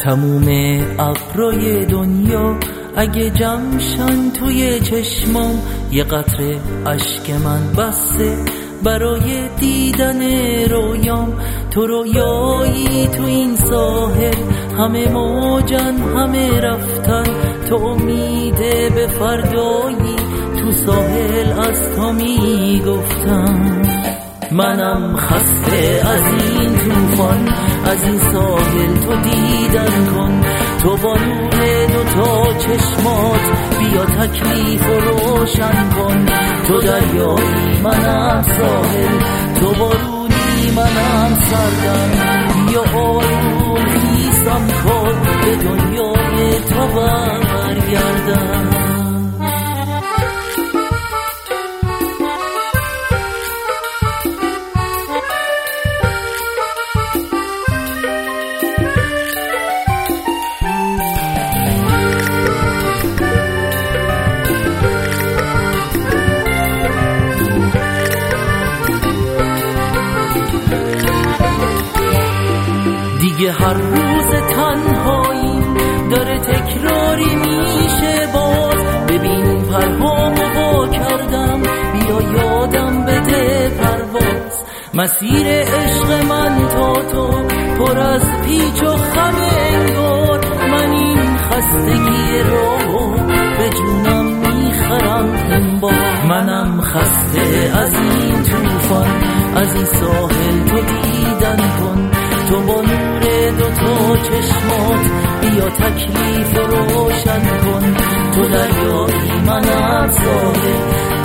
تموم ابرای دنیا اگه جمشن توی چشمام، یه قطره اشک من بسه برای دیدن رویام. تو رویایی تو این ساحل، همه موجن همه رفتن، تو امیده به فردایی، تو ساحل از تو میگفتم. منم خسته از این طوفان، از این ساحل تو دیدن کن. تو با نور دوتا چشمات بیا تکلیف و روشن کن. تو دریایی منم ساحل، تو بارونی منم سردم، بیا آروم خیسم کن به دنیای تو برگردم. دیگه هر روز تنهایی داره تکراری میشه باز. ببین پرهامو وا کردم، بیا یادم بده پرواز. مسیر عشق من تا تو پر از پیچ و خم انگار، من این خستگی رو به جونم میخرم این بار. منم خسته از این طوفان، از این ساحل تو دیدن کن. تو با نور دوتا چشمات بیا تکلیف روشن کن. تو دریایی منم ساحل،